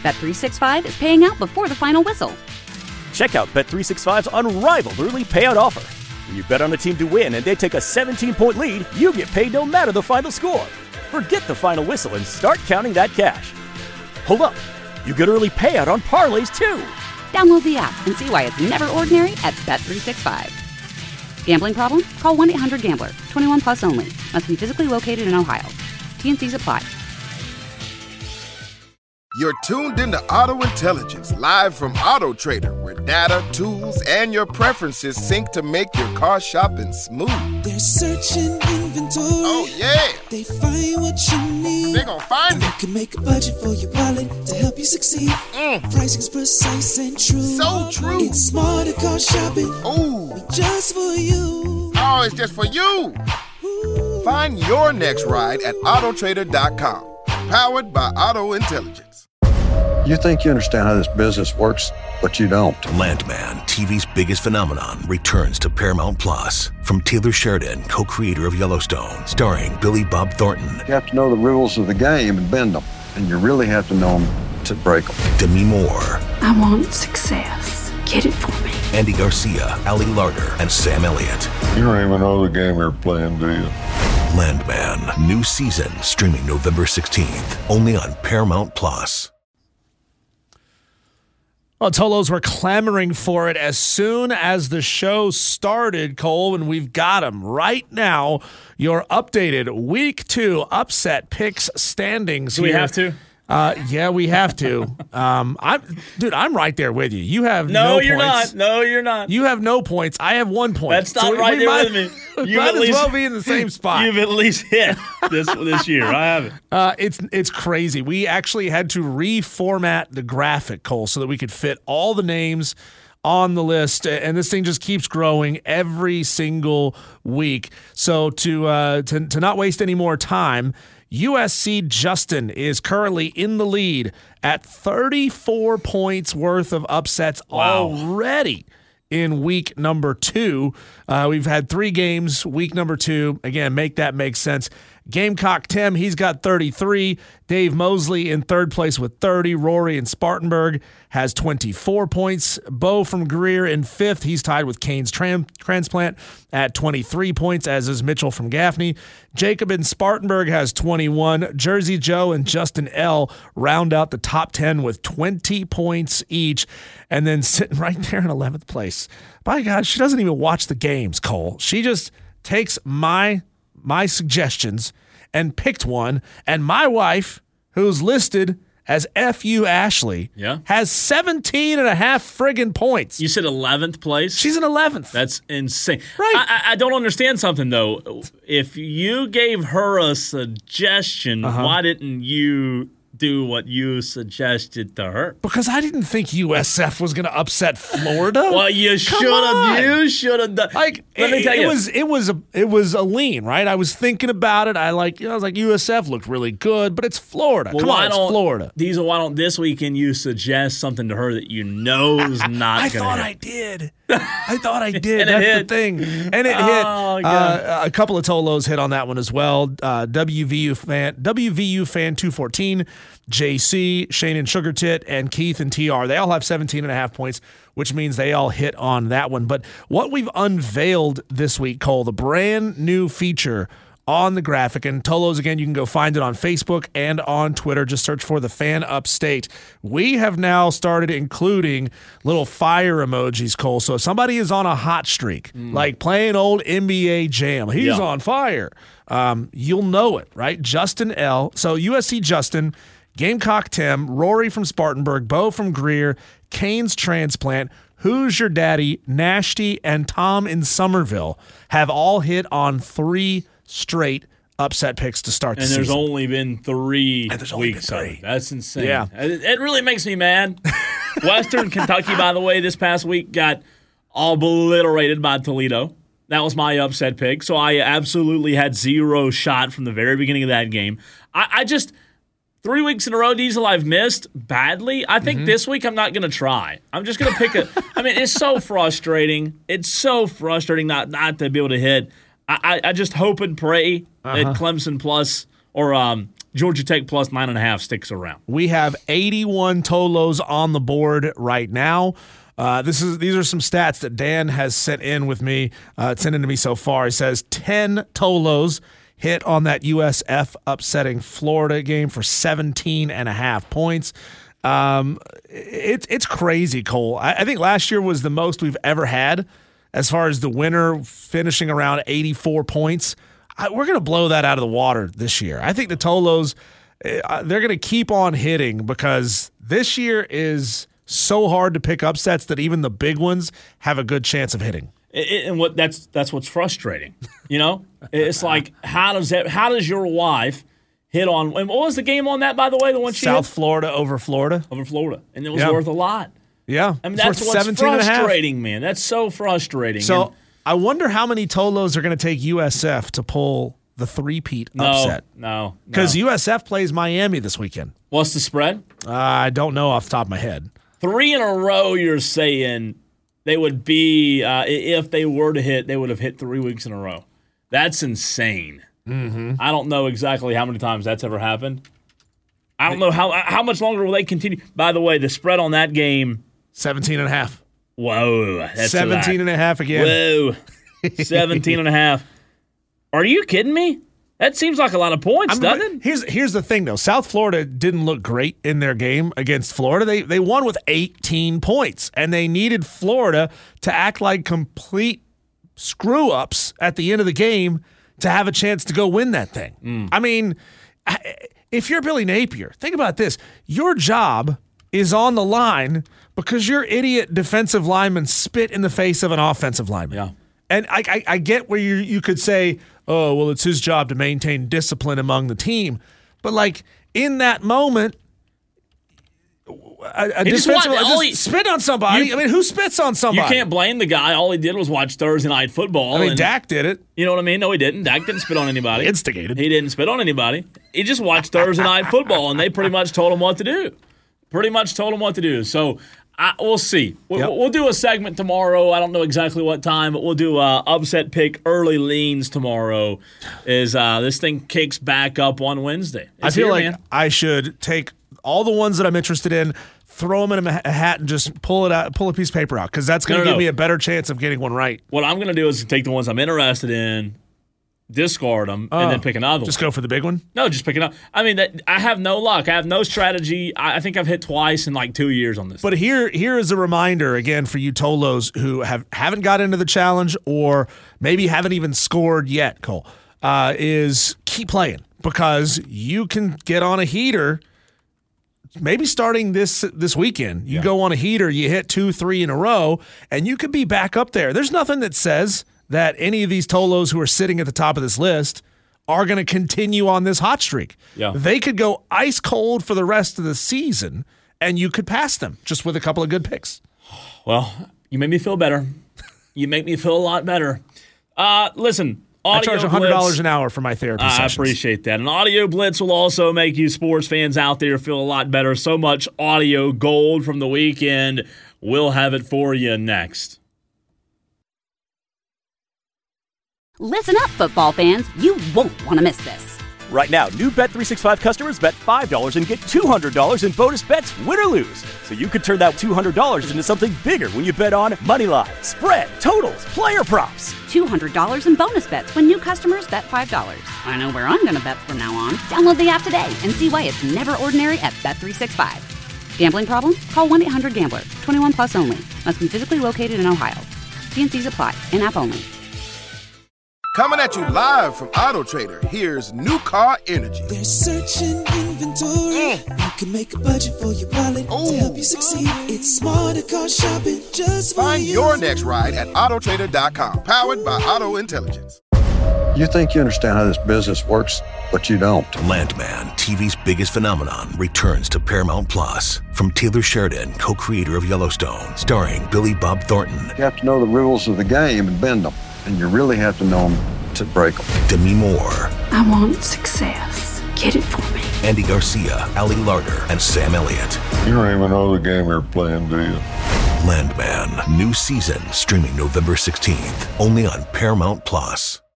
Bet365 is paying out before the final whistle. Check out Bet365's unrivaled early payout offer. When you bet on a team to win and they take a 17-point lead, you get paid no matter the final score. Forget the final whistle and start counting that cash. Hold up. You get early payout on parlays, too. Download the app and see why it's never ordinary at Bet365. Gambling problem? Call 1-800-GAMBLER. 21 plus only. Must be physically located in Ohio. T&Cs apply. You're tuned into Auto Intelligence, live from Auto Trader, where data, tools, and your preferences sync to make your car shopping smooth. They're searching inventory. Oh, yeah. They find what you need. They're gonna find it. You can make a budget for your wallet to help you succeed. Pricing's precise and true. So true. It's smarter car shopping. Ooh. Just for you. Oh, it's just for you. Ooh. Find your next ride at Autotrader.com. Powered by Auto Intelligence. You think you understand how this business works, but you don't. Landman, TV's biggest phenomenon, returns to Paramount Plus. From Taylor Sheridan, co-creator of Yellowstone, starring Billy Bob Thornton. You have to know the rules of the game and bend them. And you really have to know them to break them. Demi Moore. I want success. Get it for me. Andy Garcia, Ali Larter, and Sam Elliott. You don't even know the game you're playing, do you? Landman, new season, streaming November 16th, only on Paramount Plus. Well, Tolos were clamoring for it as soon as the show started, Cole, and we've got them right now. Your updated Week 2 upset picks standings. Do we have to? Yeah, we have to. I'm right there with you. You have no you're points. No, you're not. You have no points. I have 1 point. That's not right there with me. You might as well be in the same spot. You've at least hit this year. I haven't. It's crazy. We actually had to reformat the graphic, Cole, so that we could fit all the names on the list, and this thing just keeps growing every single week. So to not waste any more time, USC Justin is currently in the lead at 34 points worth of upsets already in week number 2. We've had 3 games, week number 2. Again, make that make sense. Gamecock Tim, he's got 33. Dave Mosley in third place with 30. Rory in Spartanburg has 24 points. Bo from Greer in fifth. He's tied with Kane's Transplant at 23 points, as is Mitchell from Gaffney. Jacob in Spartanburg has 21. Jersey Joe and Justin L. round out the top 10 with 20 points each. And then sitting right there in 11th place. By God, she doesn't even watch the games, Cole. She just takes my suggestions and picked one, and my wife, who's listed as F.U. Ashley, has 17 and a half friggin' points. You said 11th place? She's in 11th. That's insane. Right. I don't understand something, though. If you gave her a suggestion, why didn't you do what you suggested to her? Because I didn't think USF was going to upset Florida. Well, you should have. You should have done. Like, let me tell you, it was a lean, right? I was thinking about it. I was like, USF looked really good, but it's Florida. Well, Come on, it's Florida. Diesel, why don't this weekend you suggest something to her that you know is not going to I thought I did. That's the thing. And it hit. A couple of Tolos hit on that one as well. WVU fan 214, JC, Shane and Sugartit, and Keith and TR. They all have 17 and a half points, which means they all hit on that one. But what we've unveiled this week, Cole, the brand new feature on the graphic, and Tolos, again, you can go find it on Facebook and on Twitter. Just search for the Fan Upstate. We have now started including little fire emojis, Cole. So if somebody is on a hot streak, like playing old NBA Jam, he's on fire. You'll know it, right? Justin L. So USC Justin, Gamecock Tim, Rory from Spartanburg, Bo from Greer, Kane's Transplant, Who's Your Daddy, Nashty, and Tom in Somerville have all hit on 3 straight upset picks to start the season. And there's only been 3 weeks. That's insane. Yeah. It really makes me mad. Western Kentucky, by the way, this past week got obliterated by Toledo. That was my upset pick. So I absolutely had 0 shot from the very beginning of that game. I just 3 weeks in a row, Diesel, I've missed badly. I think this week I'm not going to try. I'm just going to pick I mean, it's so frustrating. It's so frustrating not to be able to hit. I just hope and pray that Clemson Plus or Georgia Tech plus 9.5 sticks around. We have 81 Tolos on the board right now. These are some stats that Dan has sent in with me, sent in to me so far. He says 10 Tolos hit on that USF upsetting Florida game for 17.5 points. It's crazy, Cole. I think last year was the most we've ever had as far as the winner finishing around 84 points. We're going to blow that out of the water this year. I think the Tolos, they're going to keep on hitting because this year is so hard to pick upsets that even the big ones have a good chance of hitting. And that's what's frustrating. You know, it's like how does your wife hit on? And what was the game on that, by the way? The one she South hit? Florida over Florida, and it was worth a lot. Yeah, I mean that's what's frustrating, man. That's so frustrating. So I wonder how many Tolos are going to take USF to pull the three-peat upset. No, because USF plays Miami this weekend. What's the spread? I don't know off the top of my head. 3 in a row, you're saying they would be, if they were to hit, they would have hit 3 weeks in a row. That's insane. Mm-hmm. I don't know exactly how many times that's ever happened. I don't know how much longer will they continue. By the way, the spread on that game, 17.5. Whoa. That's 17.5 again. Whoa. 17.5. Are you kidding me? That seems like a lot of points, doesn't it? Here's the thing, though. South Florida didn't look great in their game against Florida. They won with 18 points, and they needed Florida to act like complete screw-ups at the end of the game to have a chance to go win that thing. I mean, if you're Billy Napier, think about this. Your job is on the line because your idiot defensive lineman spit in the face of an offensive lineman. Yeah. And I get where you could say, oh, well, it's his job to maintain discipline among the team. But, like, in that moment, a defensive lineman spit on somebody. Who spits on somebody? You can't blame the guy. All he did was watch Thursday Night Football. Dak did it. You know what I mean? No, he didn't. Dak didn't spit on anybody. Instigated. He didn't spit on anybody. He just watched Thursday Night Football, and they pretty much told him what to do. So we'll see. We'll do a segment tomorrow. I don't know exactly what time, but we'll do a upset pick early leans tomorrow as this thing kicks back up on Wednesday. I feel like I should take all the ones that I'm interested in, throw them in a hat, and just pull a piece of paper out because that's going to give me a better chance of getting one right. What I'm going to do is take the ones I'm interested in, discard them, and then pick another one. Just go for the big one? No, just pick another. I mean, I have no luck. I have no strategy. I think I've hit twice in like 2 years on this. But here is a reminder, again, for you Tolos who haven't got into the challenge or maybe haven't even scored yet, Cole, is keep playing because you can get on a heater. Maybe starting this weekend, you go on a heater, you hit 2-3 in a row, and you could be back up there. There's nothing that says that any of these Tolos who are sitting at the top of this list are going to continue on this hot streak. Yeah. They could go ice cold for the rest of the season, and you could pass them just with a couple of good picks. Well, you make me feel better. You make me feel a lot better. Listen. I charge $100 an hour for my therapy sessions. I appreciate that. An Audio Blitz will also make you sports fans out there feel a lot better. So much audio gold from the weekend. We'll have it for you next. Listen up, football fans. You won't want to miss this. Right now, new Bet365 customers bet $5 and get $200 in bonus bets, win or lose. So you could turn that $200 into something bigger when you bet on money line, spread, totals, player props. $200 in bonus bets when new customers bet $5. I know where I'm going to bet from now on. Download the app today and see why it's never ordinary at Bet365. Gambling problem? Call 1-800-GAMBLER. 21 plus only. Must be physically located in Ohio. T&Cs apply. In-app only. Coming at you live from Auto Trader, here's New Car Energy. They're searching inventory. You can make a budget for your wallet to help you succeed. It's smarter car shopping just for Find you. your next ride at autotrader.com. Powered by Auto Intelligence. You think you understand how this business works, but you don't. Landman, TV's biggest phenomenon, returns to Paramount Plus. From Taylor Sheridan, co-creator of Yellowstone, starring Billy Bob Thornton. You have to know the rules of the game and bend them. And you really have to know them to break them. Demi Moore. I want success. Get it for me. Andy Garcia, Ali Larter, and Sam Elliott. You don't even know the game you're playing, do you? Landman, new season, streaming November 16th, only on Paramount Plus.